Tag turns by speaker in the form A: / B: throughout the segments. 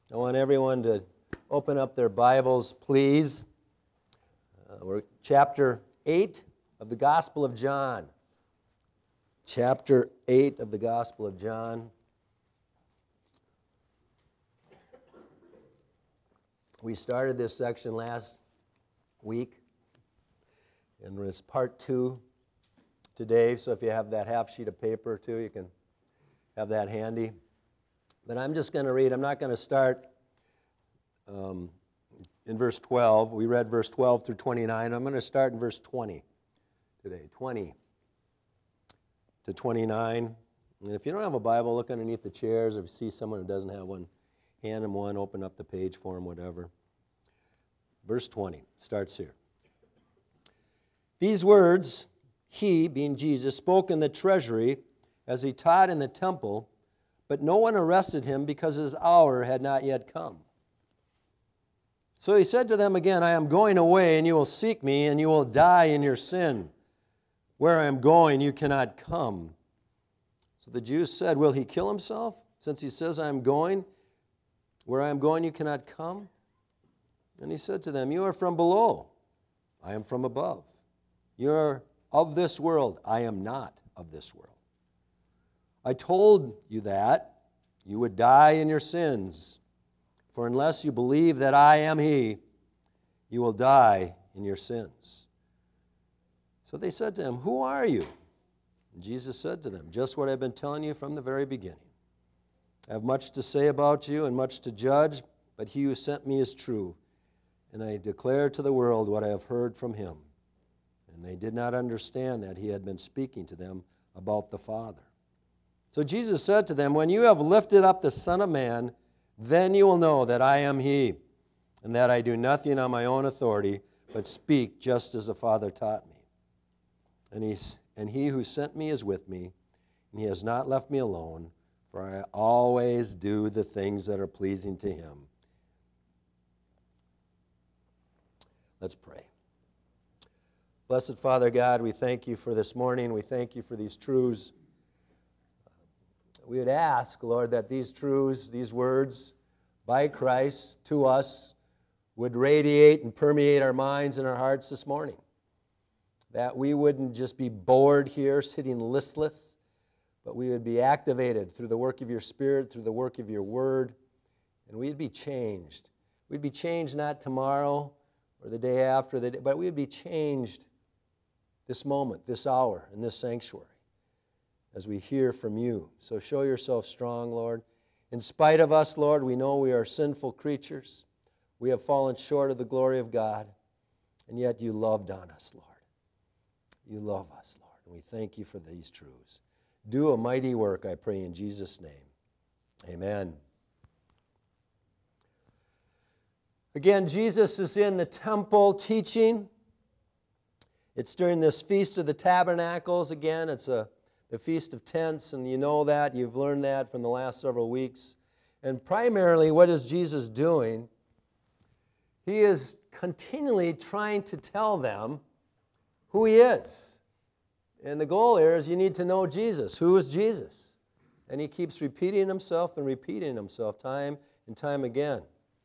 A: I want everyone to open up their Bibles, please. We're chapter 8 of the Gospel of John. Chapter 8 of the Gospel of John. We started this section last week, and it's part 2 today, so if you have that half sheet of paper too, you can have that handy. But I'm just going to read. I'm not going to start in verse 12. We read verse 12 through 29. I'm going to start in verse 20 today, 20 to 29. And if you don't have a Bible, look underneath the chairs. If you see someone who doesn't have one, hand them one, open up the page for them, whatever. Verse 20 starts here. These words, he, being Jesus, spoke in the treasury as he taught in the temple, but no one arrested him because his hour had not yet come. So he said to them again, I am going away, and you will seek me, and you will die in your sin. Where I am going, you cannot come. So the Jews said, will he kill himself, since he says, I am going? Where I am going, you cannot come? And he said to them, you are from below. I am from above. You are of this world. I am not of this world. I told you that you would die in your sins, for unless you believe that I am He, you will die in your sins. So they said to him, who are you? And Jesus said to them, just what I've been telling you from the very beginning. I have much to say about you and much to judge, but He who sent me is true, and I declare to the world what I have heard from Him. And they did not understand that He had been speaking to them about the Father. So Jesus said to them, when you have lifted up the Son of Man, then you will know that I am He, and that I do nothing on my own authority, but speak just as the Father taught me. And He who sent me is with me, and He has not left me alone, for I always do the things that are pleasing to Him. Let's pray. Blessed Father God, we thank You for this morning. We thank You for these truths. We would ask, Lord, that these truths, these words by Christ to us would radiate and permeate our minds and our hearts this morning. That we wouldn't just be bored here, sitting listless, but we would be activated through the work of Your Spirit, through the work of Your Word, and we'd be changed. We'd be changed not tomorrow or the day after, but we'd be changed this moment, this hour, in this sanctuary, as we hear from You. So show Yourself strong, Lord. In spite of us, Lord, we know we are sinful creatures. We have fallen short of the glory of God, and yet You loved on us, Lord. You love us, Lord, and we thank You for these truths. Do a mighty work, I pray in Jesus' name. Amen. Again, Jesus is in the temple teaching. It's during this Feast of the Tabernacles. Again, it's the Feast of Tents, and you know that. You've learned that from the last several weeks. And primarily, what is Jesus doing? He is continually trying to tell them who He is. And the goal here is you need to know Jesus. Who is Jesus? And He keeps repeating Himself and repeating Himself time and time again.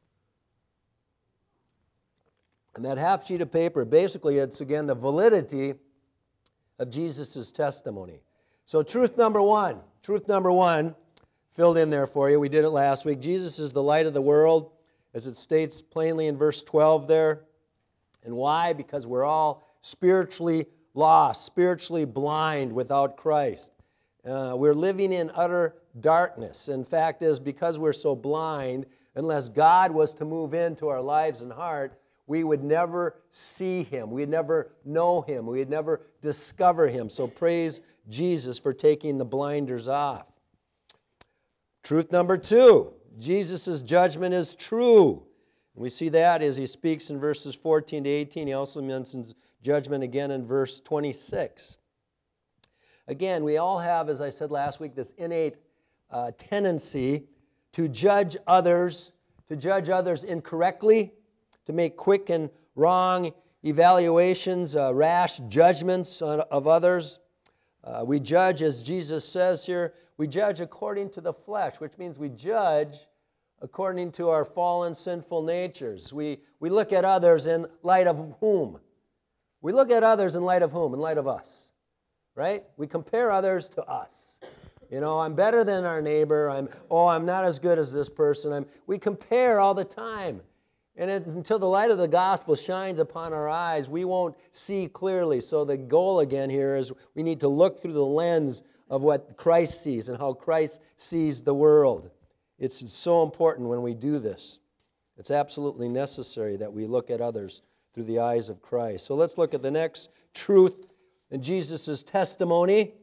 A: And that half sheet of paper, basically it's again the validity of Jesus' testimony. So truth number one, filled in there for you. We did it last week. Jesus is the light of the world, as it states plainly in verse 12 there. And why? Because we're all spiritually lost, spiritually blind without Christ. We're living in utter darkness. In fact, is because we're so blind, unless God was to move into our lives and heart, we would never see Him. We'd never know Him. We'd never discover Him. So praise Jesus for taking the blinders off. Truth number 2, Jesus' judgment is true. And we see that as He speaks in verses 14 to 18. He also mentions judgment again in verse 26. Again, we all have, as I said last week, this innate tendency to judge others incorrectly, to make quick and wrong evaluations, rash judgments of others. We judge, as Jesus says here, we judge according to the flesh, which means we judge according to our fallen, sinful natures. We look at others in light of whom? We look at others in light of whom? In light of us, right? We compare others to us. You know, I'm better than our neighbor. I'm not as good as this person. We compare all the time. And until the light of the gospel shines upon our eyes, we won't see clearly. So the goal again here is we need to look through the lens of what Christ sees and how Christ sees the world. It's so important when we do this. It's absolutely necessary that we look at others through the eyes of Christ. So let's look at the next truth in Jesus' testimony.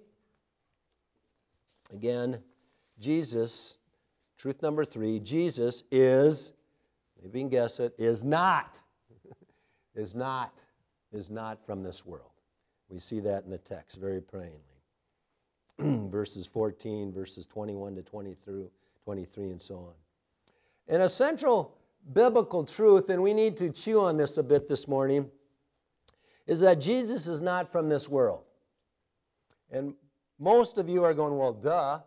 A: Again, Jesus, truth number 3, Jesus is, maybe you can guess it, is not from this world. We see that in the text very plainly. Verses 14, verses 21 to 23, and so on. And a central biblical truth, and we need to chew on this a bit this morning, is that Jesus is not from this world. And most of you are going, well, duh.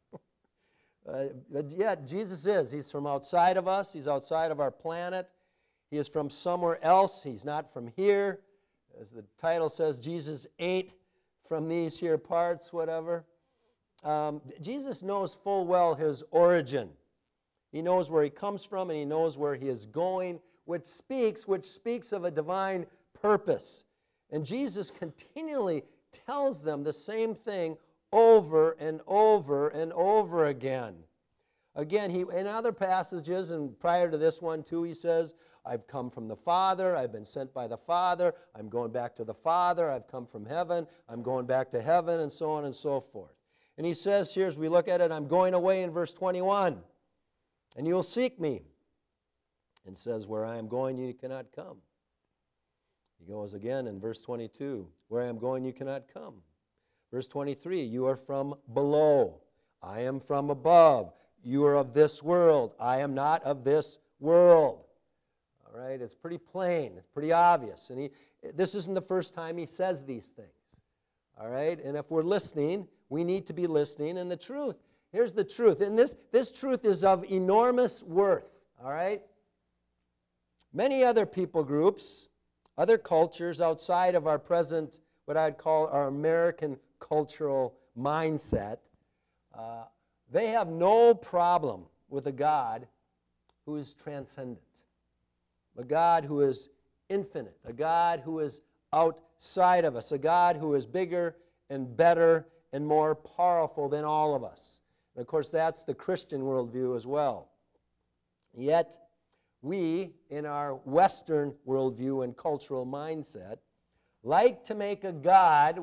A: But yet, Jesus is. He's from outside of us. He's outside of our planet. He is from somewhere else. He's not from here. As the title says, Jesus ain't from these here parts, whatever. Jesus knows full well his origin. He knows where he comes from, and he knows where he is going, which speaks of a divine purpose. And Jesus continually tells them the same thing over and over and over again. Again, in other passages, and prior to this one too, he says, I've come from the Father, I've been sent by the Father, I'm going back to the Father, I've come from heaven, I'm going back to heaven, and so on and so forth. And he says here, as we look at it, I'm going away in verse 21, and you will seek me. And says, where I am going, you cannot come. He goes again in verse 22, where I am going, you cannot come. Verse 23, you are from below, I am from above. You are of this world, I am not of this world. All right, it's pretty plain, it's pretty obvious. And this isn't the first time he says these things. All right, and if we're listening, we need to be listening. And the truth, here's the truth, and this truth is of enormous worth. All right? Many other people groups, other cultures outside of our present, what I'd call our American cultural mindset, they have no problem with a God who is transcendent, a God who is infinite, a God who is outside of us, a God who is bigger and better and more powerful than all of us. And of course, that's the Christian worldview as well. Yet, we, in our Western worldview and cultural mindset, like to make a God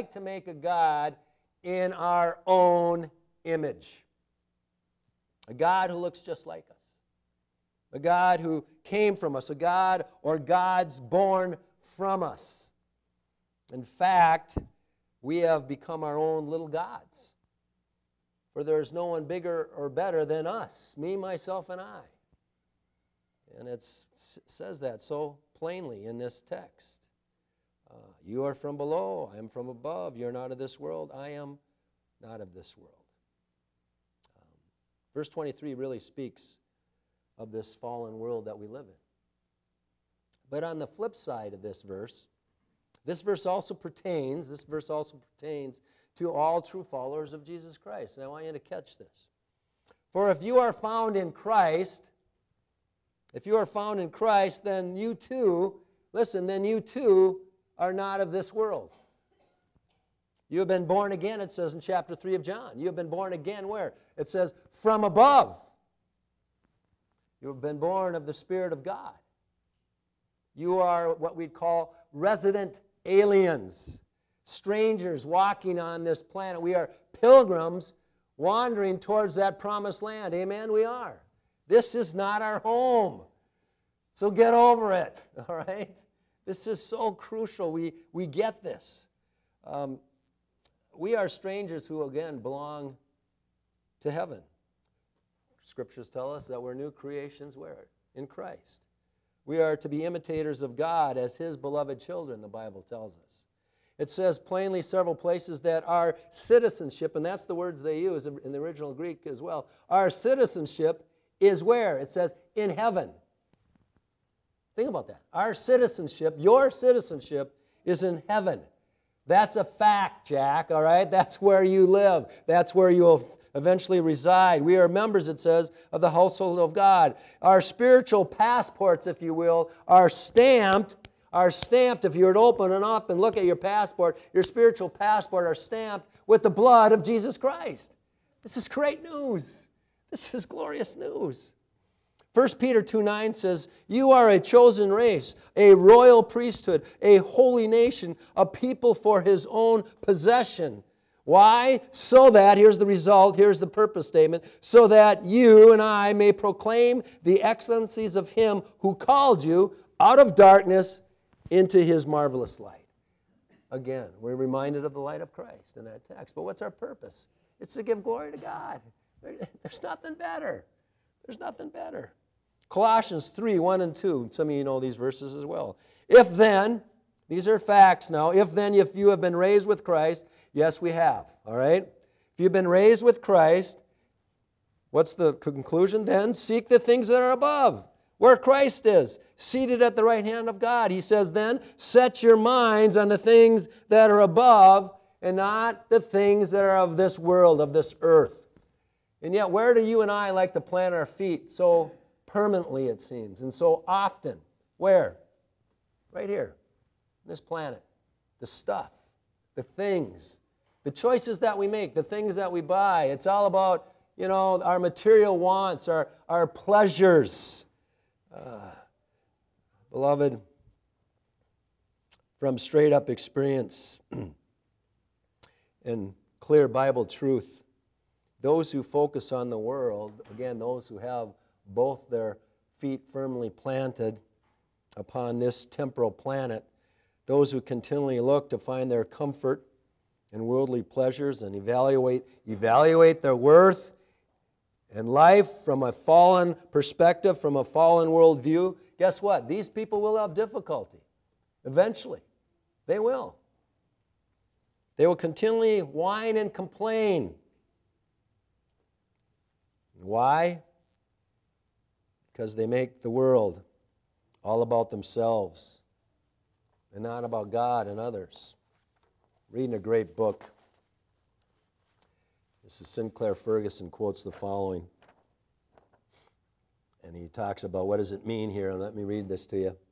A: in our own image. A God who looks just like us. A God who came from us. A God or gods born from us. In fact, we have become our own little gods. For there is no one bigger or better than us, me, myself, and I. And it says that so plainly in this text. You are from below, I am from above. You're not of this world, I am not of this world. Verse 23 really speaks of this fallen world that we live in. But on the flip side of this verse also pertains to all true followers of Jesus Christ. And I want you to catch this. For if you are found in Christ, then you too are not of this world. You have been born again, it says in chapter 3 of John. You have been born again where? It says, from above. You have been born of the Spirit of God. You are what we'd call resident aliens, strangers walking on this planet. We are pilgrims wandering towards that promised land. Amen, we are. This is not our home. So get over it, all right? This is so crucial. We get this. We are strangers who, again, belong to heaven. Scriptures tell us that we're new creations where? In Christ. We are to be imitators of God as His beloved children, the Bible tells us. It says plainly several places that our citizenship, and that's the words they use in the original Greek as well, our citizenship is where? It says, in heaven. Think about that. Our citizenship, your citizenship, is in heaven. That's a fact, Jack, all right? That's where you live. That's where you will eventually reside. We are members, it says, of the household of God. Our spiritual passports, if you will, are stamped. If you were to open it up and look at your passport, your spiritual passport are stamped with the blood of Jesus Christ. This is great news. This is glorious news. 1 Peter 2:9 says, you are a chosen race, a royal priesthood, a holy nation, a people for His own possession. Why? So that, here's the result, here's the purpose statement, so that you and I may proclaim the excellencies of Him who called you out of darkness into His marvelous light. Again, we're reminded of the light of Christ in that text. But what's our purpose? It's to give glory to God. There's nothing better. There's nothing better. Colossians 3:1 and 2. Some of you know these verses as well. If then, these are facts now, if you have been raised with Christ, yes, we have, all right? If you've been raised with Christ, what's the conclusion? Then seek the things that are above, where Christ is, seated at the right hand of God. He says then, set your minds on the things that are above and not the things that are of this world, of this earth. And yet, where do you and I like to plant our feet so permanently, it seems, and so often? Where? Right here, on this planet. The stuff, the things, the choices that we make, the things that we buy. It's all about, our material wants, our pleasures. Beloved, from straight up experience and clear Bible truth, those who focus on the world, again, those who have both their feet firmly planted upon this temporal planet, those who continually look to find their comfort in worldly pleasures and evaluate their worth and life from a fallen perspective, from a fallen worldview, guess what? These people will have difficulty. Eventually. They will. They will continually whine and complain. Why? Because they make the world all about themselves and not about God and others. Reading a great book. This is Sinclair Ferguson quotes the following. And he talks about what does it mean here. And let me read this to you.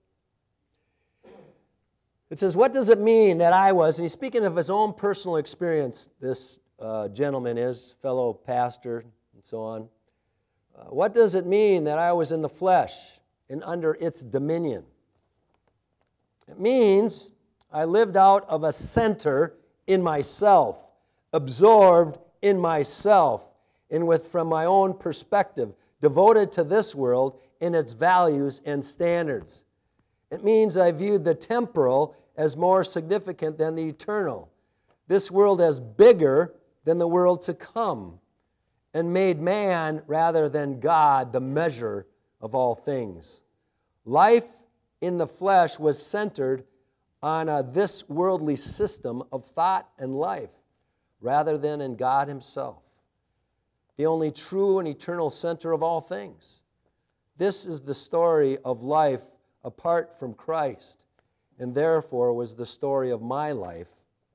A: It says, what does it mean that I was, and he's speaking of his own personal experience, this gentleman is, fellow pastor and so on. What does it mean that I was in the flesh and under its dominion? It means I lived out of a center in myself, absorbed in myself, and from my own perspective, devoted to this world and its values and standards. It means I viewed the temporal as more significant than the eternal, this world as bigger than the world to come, and made man rather than God the measure of all things. Life in the flesh was centered on this worldly system of thought and life rather than in God Himself, the only true and eternal center of all things. This is the story of life apart from Christ, and therefore was the story of my life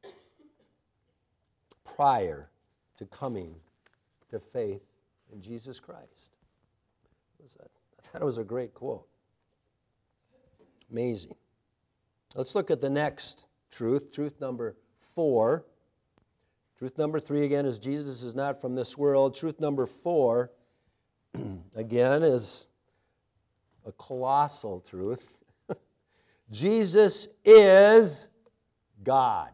A: prior to coming to faith in Jesus Christ. I thought it was a great quote. Amazing. Let's look at the next truth, truth number 4. Truth number 3, again, is Jesus is not from this world. Truth number 4, again, is a colossal truth. Jesus is God.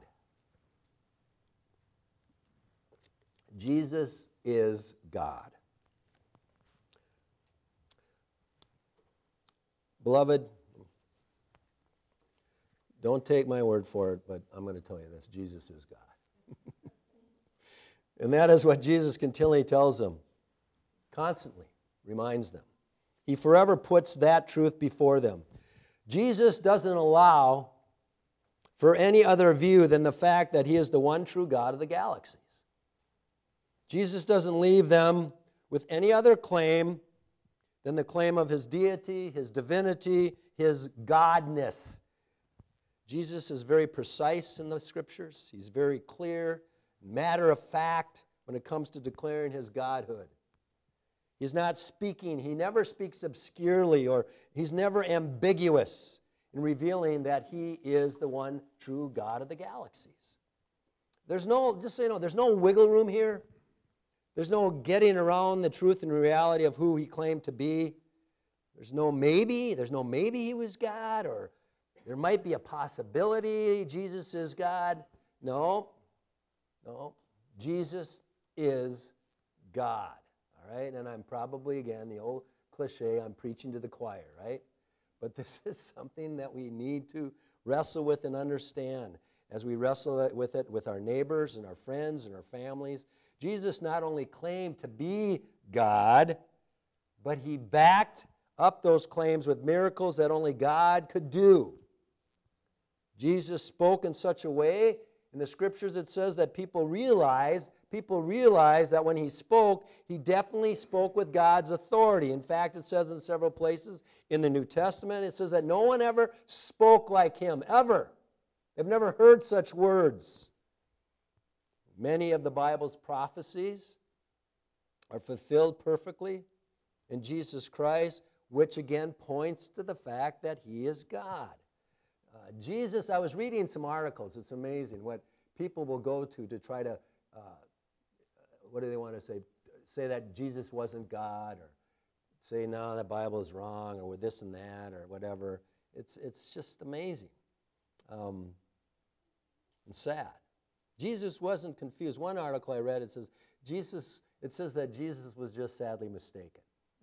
A: Jesus is God. Beloved, don't take my word for it, but I'm going to tell you this. Jesus is God. And that is what Jesus continually tells them, constantly reminds them. He forever puts that truth before them. Jesus doesn't allow for any other view than the fact that He is the one true God of the galaxies. Jesus doesn't leave them with any other claim Then the claim of his deity, his divinity, his godness. Jesus is very precise in the Scriptures. He's very clear, matter of fact when it comes to declaring his godhood. He's not speaking, he never speaks obscurely, or he's never ambiguous in revealing that he is the one true God of the galaxies. There's no, just so you know, there's no wiggle room here. There's no getting around the truth and reality of who he claimed to be. There's no maybe he was God, or there might be a possibility Jesus is God. No. Jesus is God. All right? And I'm probably, again, the old cliche, I'm preaching to the choir, right? But this is something that we need to wrestle with and understand as we wrestle with it with our neighbors and our friends and our families. Jesus not only claimed to be God, but he backed up those claims with miracles that only God could do. Jesus spoke in such a way, in the Scriptures it says that people realized that when he spoke, he definitely spoke with God's authority. In fact, it says in several places in the New Testament, it says that no one ever spoke like him, ever. They've never heard such words. Many of the Bible's prophecies are fulfilled perfectly in Jesus Christ, which again points to the fact that he is God. Jesus, I was reading some articles. It's amazing what people will go to try to, what do they want to say? Say that Jesus wasn't God, or say, no, the Bible is wrong, or with this and that, or whatever. It's just amazing and sad. Jesus wasn't confused. One article I read, it says that Jesus was just sadly mistaken.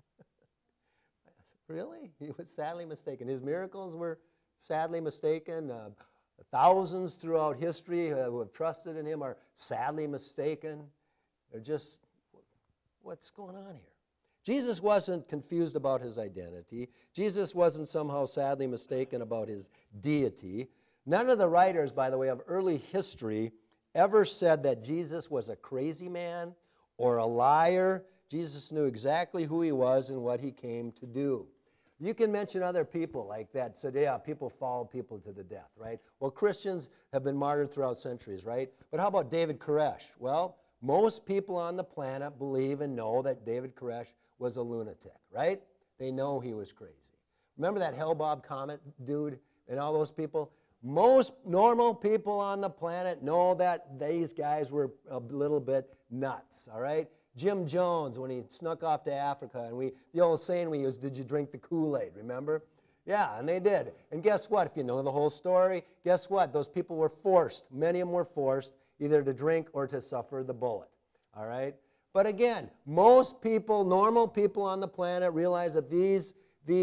A: Really? He was sadly mistaken. His miracles were sadly mistaken. Thousands throughout history who have trusted in him are sadly mistaken. They're just, what's going on here? Jesus wasn't confused about his identity. Jesus wasn't somehow sadly mistaken about his deity. None of the writers, by the way, of early history ever said that Jesus was a crazy man or a liar. Jesus knew exactly who he was and what he came to do. You can mention other people like that. So yeah, people follow people to the death, right? Well, Christians have been martyred throughout centuries, right? But how about David Koresh? Well, most people on the planet believe and know that David Koresh was a lunatic, right? They know he was crazy. Remember that Hale-Bopp Comet dude and all those people? Most normal people on the planet know that these guys were a little bit nuts, all right? Jim Jones, when he snuck off to Africa, and the old saying we used, did you drink the Kool-Aid, remember? Yeah, and they did. And guess what? If you know the whole story, guess what? Those people were forced, many of them were forced, either to drink or to suffer the bullet, all right? But again, most people, normal people on the planet realize that these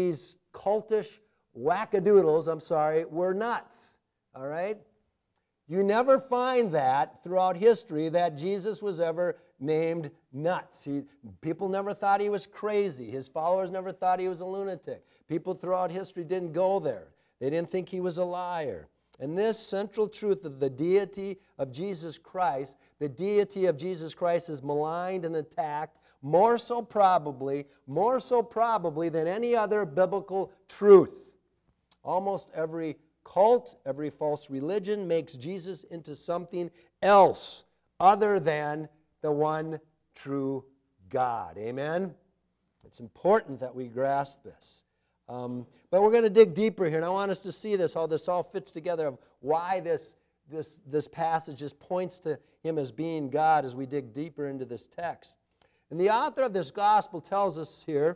A: cultish wackadoodles, were nuts, all right? You never find that throughout history that Jesus was ever named nuts. People never thought he was crazy. His followers never thought he was a lunatic. People throughout history didn't go there. They didn't think he was a liar. And this central truth of the deity of Jesus Christ, the deity of Jesus Christ is maligned and attacked more so probably than any other biblical truth. Almost every cult, every false religion makes Jesus into something else other than the one true God. Amen? It's important that we grasp this. But we're going to dig deeper here, and I want us to see this, how this all fits together, of why this passage just points to him as being God as we dig deeper into this text. And the author of this gospel tells us here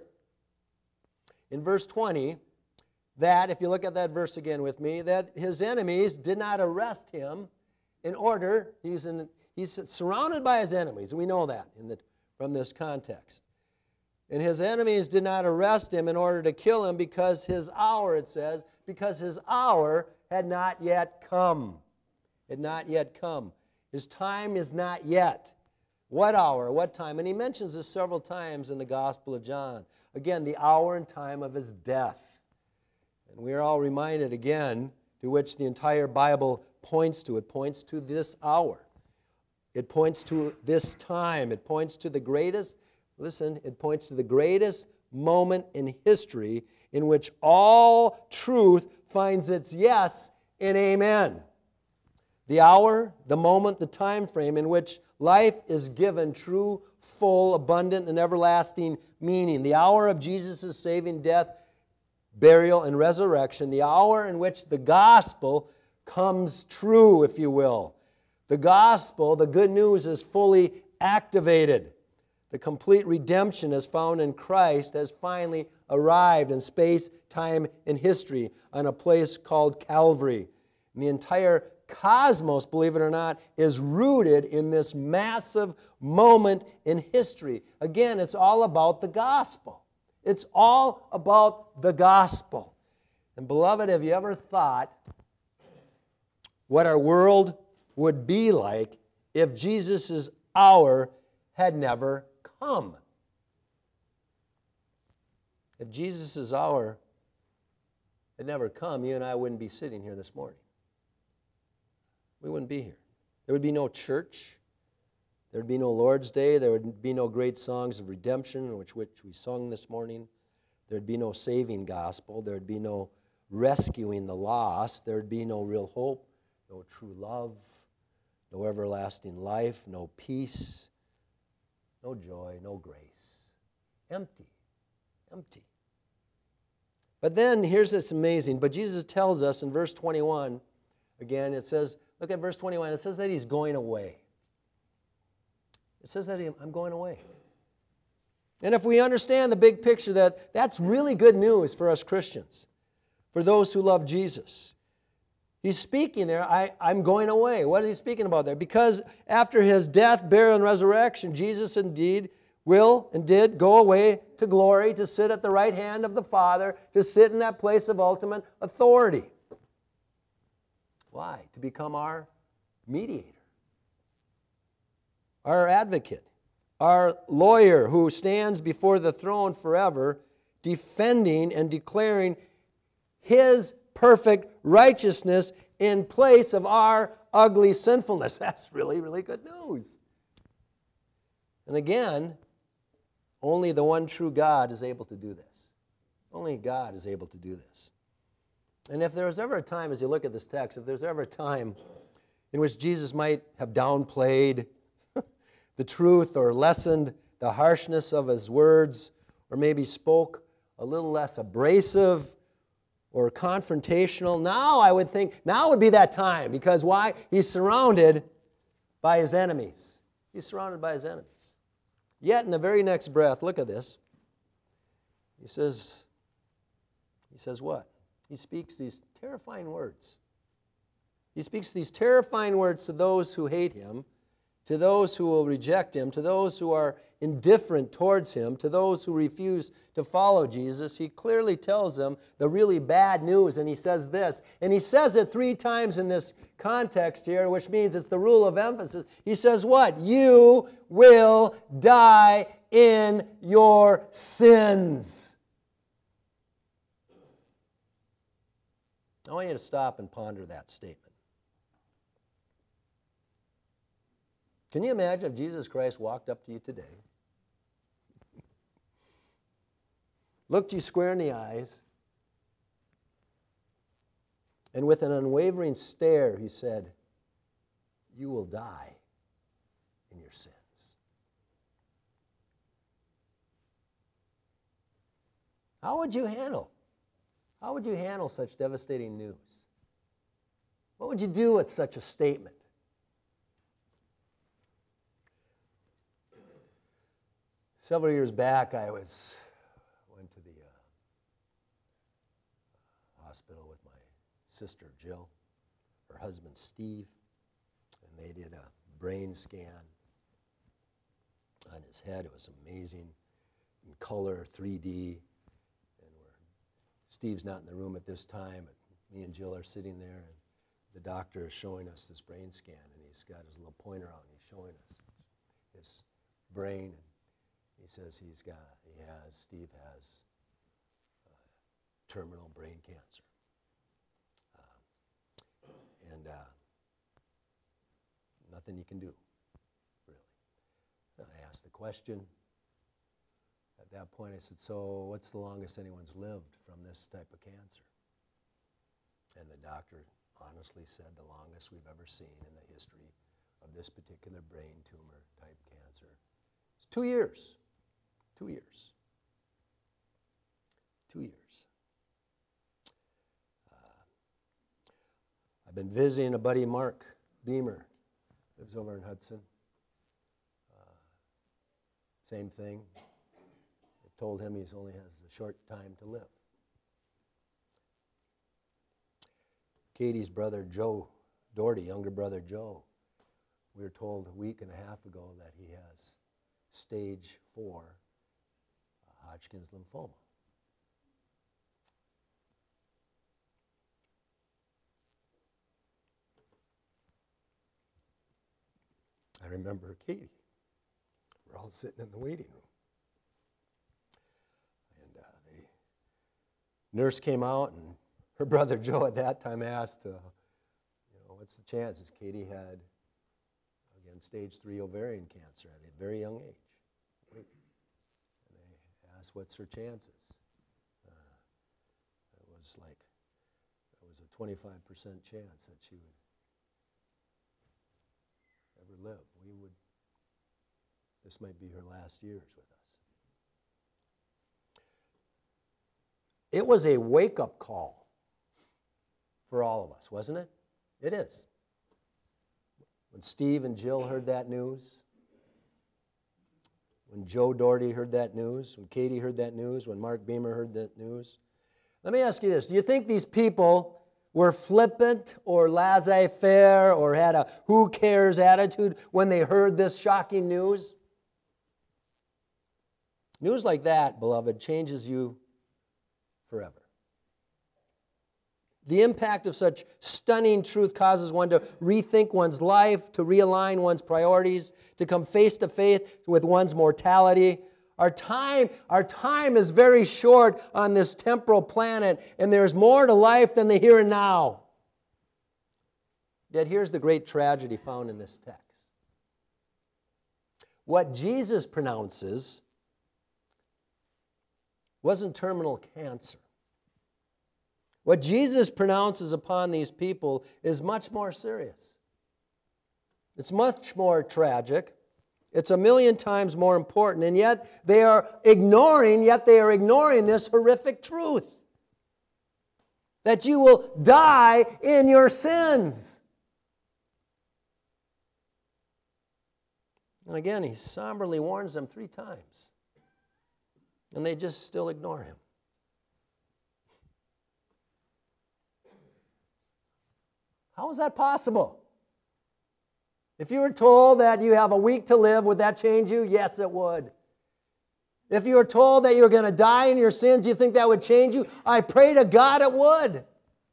A: in verse 20 that, if you look at that verse again with me, that his enemies did not arrest him in order, he's surrounded by his enemies, and we know that from this context. And his enemies did not arrest him in order to kill him because his hour, it says, because his hour had not yet come. Had not yet come. His time is not yet. What hour? What time? And he mentions this several times in the Gospel of John. Again, the hour and time of his death. And we are all reminded again, to which the entire Bible points to. It points to this hour. It points to this time. It points to the greatest, listen, it points to the greatest moment in history in which all truth finds its yes and amen. The hour, the moment, the time frame in which life is given true, full, abundant, and everlasting meaning. The hour of Jesus' saving death, burial, and resurrection. The hour in which the gospel comes true, if you will. The gospel, the good news, is fully activated. The complete redemption as found in Christ has finally arrived in space, time, and history on a place called Calvary. And the entire cosmos, believe it or not, is rooted in this massive moment in history. Again, it's all about the gospel. It's all about the gospel. And beloved, have you ever thought what our world would be like if Jesus' hour had never come? If Jesus' hour had never come, you and I wouldn't be sitting here this morning. We wouldn't be here. There would be no church. There would be no Lord's Day. There would be no great songs of redemption, which we sung this morning. There would be no saving gospel. There would be no rescuing the lost. There would be no real hope, no true love, no everlasting life, no peace, no joy, no grace. Empty. Empty. But then, here's what's amazing. But Jesus tells us in verse 21, again, it says, look at verse 21, it says that He's going away. It says that I'm going away. And if we understand the big picture, that's really good news for us Christians, for those who love Jesus. He's speaking there, I'm going away. What is He speaking about there? Because after His death, burial, and resurrection, Jesus indeed will and did go away to glory, to sit at the right hand of the Father, to sit in that place of ultimate authority. Why? To become our mediator, our advocate, our lawyer who stands before the throne forever, defending and declaring His perfect righteousness in place of our ugly sinfulness. That's really, really good news. And again, only the one true God is able to do this. Only God is able to do this. And if there was ever a time, as you look at this text, if there's ever a time in which Jesus might have downplayed the truth or lessened the harshness of His words, or maybe spoke a little less abrasive or confrontational, now I would think, now would be that time. Because why? He's surrounded by His enemies. He's surrounded by His enemies. Yet in the very next breath, look at this. He says what? He speaks these terrifying words. He speaks these terrifying words to those who hate Him, to those who will reject Him, to those who are indifferent towards Him, to those who refuse to follow Jesus. He clearly tells them the really bad news, and He says this. And He says it 3 times in this context here, which means it's the rule of emphasis. He says what? You will die in your sins. I want you to stop and ponder that statement. Can you imagine if Jesus Christ walked up to you today, looked you square in the eyes, and with an unwavering stare, He said, you will die in your sins. How would you handle? How would you handle such devastating news? What would you do with such a statement? Several years back, I went to the hospital with my sister, Jill, her husband, Steve, and they did a brain scan on his head. It was amazing, in color, 3D, and Steve's not in the room at this time, but me and Jill are sitting there, and the doctor is showing us this brain scan, and he's got his little pointer out, and he's showing us his brain. He says Steve has terminal brain cancer. And nothing you can do, really. And I asked the question, that point I said, so what's the longest anyone's lived from this type of cancer? And the doctor honestly said the longest we've ever seen in the history of this particular brain tumor type cancer is 2 years. 2 years. 2 years. I've been visiting a buddy, Mark Beamer, lives over in Hudson. Same thing. They've told him he only has a short time to live. Katie's brother, Joe Doherty, younger brother Joe, we were told a week and a half ago that he has stage 4 Hodgkin's lymphoma. I remember Katie. We're all sitting in the waiting room. And the nurse came out, and her brother Joe at that time asked, what's the chances? Katie had, again, stage 3 ovarian cancer at a very young age. And they asked, what's her chances? It was a 25% chance that she would ever live. This might be her last years with us. It was a wake-up call for all of us, wasn't it? It is. When Steve and Jill heard that news, when Joe Doherty heard that news, when Katie heard that news, when Mark Beamer heard that news. Let me ask you this. Do you think these people were flippant or laissez-faire or had a who cares attitude when they heard this shocking news? News like that, beloved, changes you forever. The impact of such stunning truth causes one to rethink one's life, to realign one's priorities, to come face to face with one's mortality. Our time is very short on this temporal planet, and there's more to life than the here and now. Yet here's the great tragedy found in this text. What Jesus pronounces wasn't terminal cancer. What Jesus pronounces upon these people is much more serious. It's much more tragic. It's 1,000,000 times more important, and yet they are ignoring this horrific truth. That you will die in your sins. And again, he somberly warns them 3 times. And they just still ignore him. How is that possible? If you were told that you have a week to live, would that change you? Yes, it would. If you were told that you're going to die in your sins, do you think that would change you? I pray to God it would.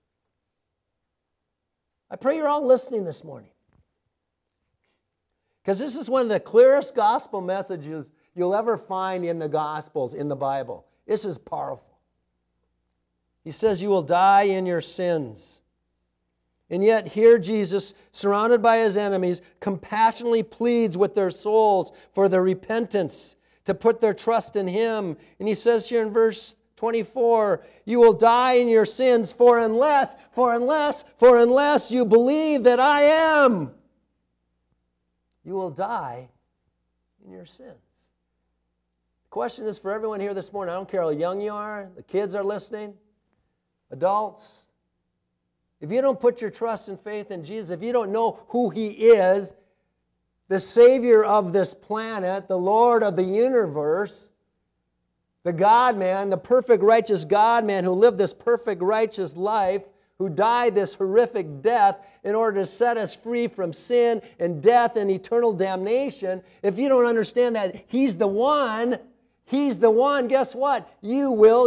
A: I pray you're all listening this morning. Because this is one of the clearest gospel messages you'll ever find in the Gospels, in the Bible. This is powerful. He says you will die in your sins. And yet here Jesus, surrounded by his enemies, compassionately pleads with their souls for their repentance, to put their trust in him. And he says here in verse 24, you will die in your sins, for unless you believe that I am, you will die in your sins. The question is for everyone here this morning, I don't care how young you are, the kids are listening, adults. If you don't put your trust and faith in Jesus, if you don't know who he is, the Savior of this planet, the Lord of the universe, the God-man, the perfect righteous God-man who lived this perfect righteous life, who died this horrific death in order to set us free from sin and death and eternal damnation, if you don't understand that he's the one, guess what? You will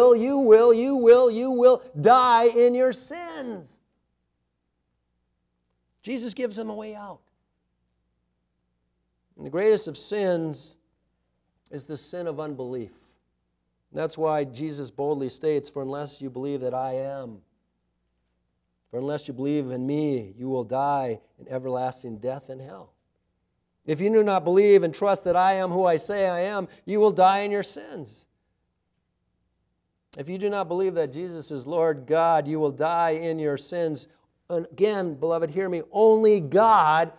A: die in your sins. Jesus gives them a way out. And the greatest of sins is the sin of unbelief. That's why Jesus boldly states, for unless you believe that I am, for unless you believe in me, you will die in everlasting death and hell. If you do not believe and trust that I am who I say I am, you will die in your sins. If you do not believe that Jesus is Lord God, you will die in your sins. And again, beloved, hear me. Only God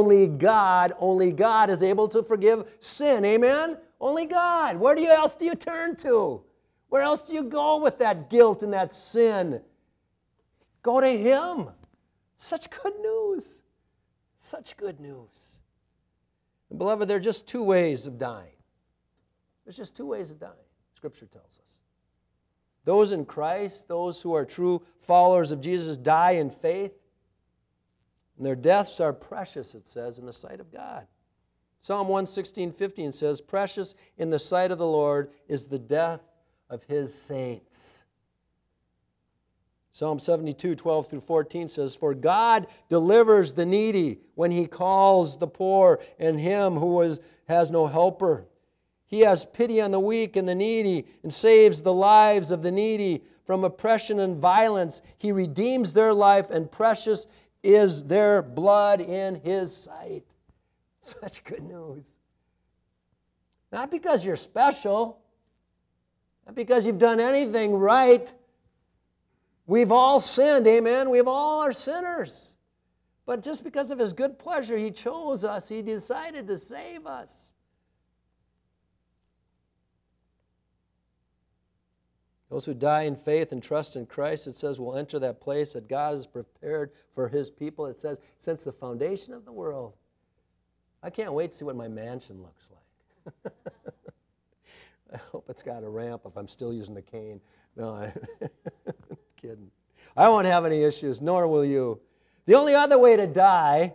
A: is able to forgive sin. Amen? Only God. Where else do you turn to? Where else do you go with that guilt and that sin? Go to Him. Such good news. Such good news. And beloved, there are just two ways of dying. There's just two ways of dying, Scripture tells us. Those in Christ, those who are true followers of Jesus, die in faith. And their deaths are precious, it says, in the sight of God. Psalm 116:15 says, "Precious in the sight of the Lord is the death of His saints." Psalm 72:12-14 says, "For God delivers the needy when He calls the poor and him who has no helper. He has pity on the weak and the needy and saves the lives of the needy from oppression and violence. He redeems their life, and precious is their blood in His sight." Such good news. Not because you're special, not because you've done anything right. We've all sinned, amen? We all are sinners. But just because of His good pleasure, He chose us. He decided to save us. Those who die in faith and trust in Christ, it says, will enter that place that God has prepared for His people. It says, since the foundation of the world. I can't wait to see what my mansion looks like. I hope it's got a ramp if I'm still using the cane. No, I'm kidding. I won't have any issues, nor will you. The only other way to die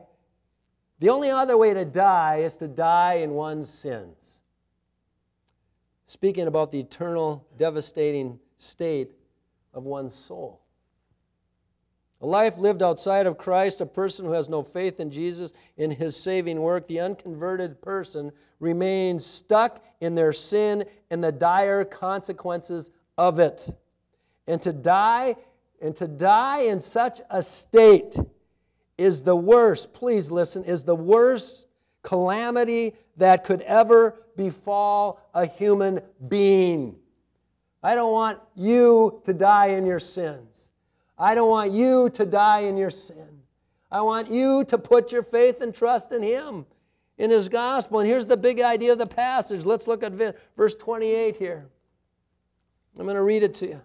A: is to die in one's sins. Speaking about the eternal, devastating state of one's soul. A life lived outside of Christ, a person who has no faith in Jesus, in His saving work, the unconverted person remains stuck in their sin and the dire consequences of it. And to die in such a state is the worst, please listen, is the worst calamity that could ever befall a human being. I don't want you to die in your sins. I don't want you to die in your sin. I want you to put your faith and trust in Him, in His gospel. And here's the big idea of the passage. Let's look at verse 28 here. I'm going to read it to you.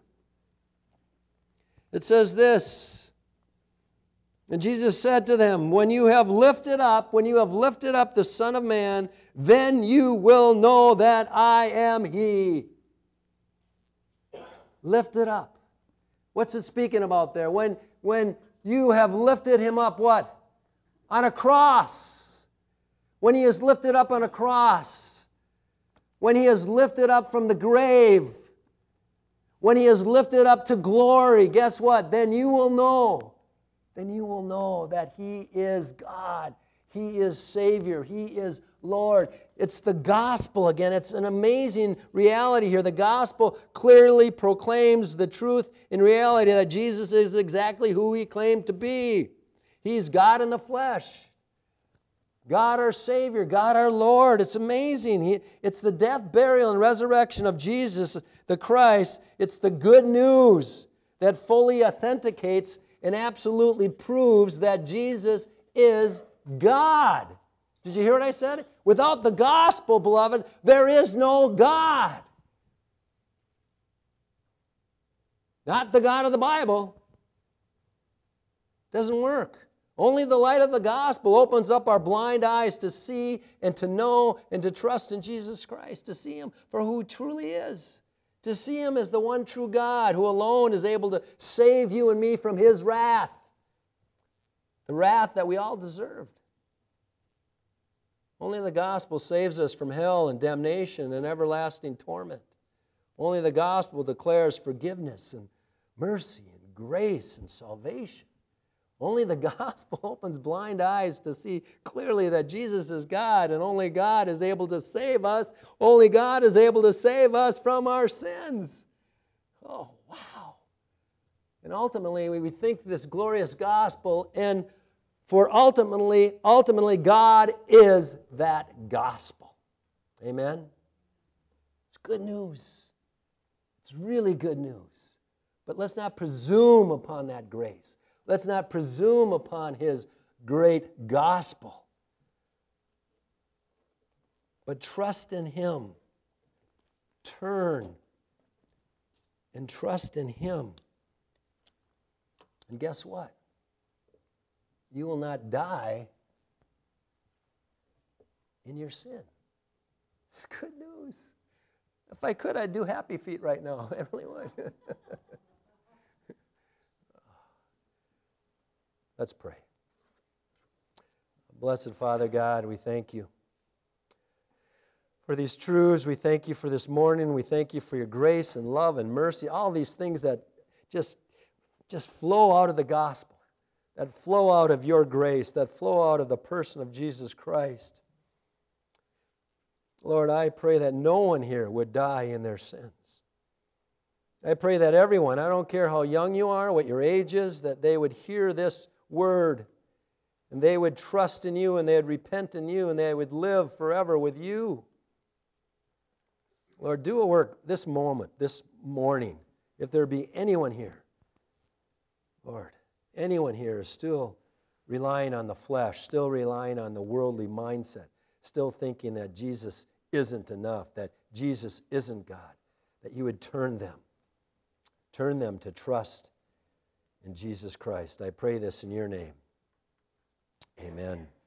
A: It says this, "And Jesus said to them, when you have lifted up the Son of Man, then you will know that I am He." Lifted up. What's it speaking about there? When you have lifted Him up, what? On a cross. When He is lifted up on a cross. When He is lifted up from the grave. When He is lifted up to glory, guess what? Then you will know that He is God. He is Savior. He is Lord. It's the gospel again. It's an amazing reality here. The gospel clearly proclaims the truth in reality that Jesus is exactly who He claimed to be. He's God in the flesh. God our Savior, God our Lord. It's amazing. It's the death, burial, and resurrection of Jesus, the Christ. It's the good news that fully authenticates and absolutely proves that Jesus is God. Did you hear what I said? Without the gospel, beloved, there is no God. Not the God of the Bible. Doesn't work. Only the light of the gospel opens up our blind eyes to see and to know and to trust in Jesus Christ, to see Him for who He truly is, to see Him as the one true God who alone is able to save you and me from His wrath, the wrath that we all deserved. Only the gospel saves us from hell and damnation and everlasting torment. Only the gospel declares forgiveness and mercy and grace and salvation. Only the gospel opens blind eyes to see clearly that Jesus is God, and only God is able to save us. Only God is able to save us from our sins. Oh, wow. And ultimately, we think this glorious gospel, and For ultimately, God is that gospel. Amen? It's good news. It's really good news. But let's not presume upon that grace. Let's not presume upon His great gospel. But trust in Him. Turn and trust in Him. And guess what? You will not die in your sin. It's good news. If I could, I'd do happy feet right now. I really would. Let's pray. Blessed Father God, we thank you for these truths. We thank you for this morning. We thank you for your grace and love and mercy, all these things that just flow out of the gospel, that flow out of your grace, that flow out of the person of Jesus Christ. Lord, I pray that no one here would die in their sins. I pray that everyone, I don't care how young you are, what your age is, that they would hear this word and they would trust in you and they would repent in you and they would live forever with you. Lord, do a work this moment, this morning. If there be anyone here, Lord, anyone here is still relying on the flesh, still relying on the worldly mindset, still thinking that Jesus isn't enough, that Jesus isn't God, that you would turn them to trust in Jesus Christ. I pray this in your name. Amen.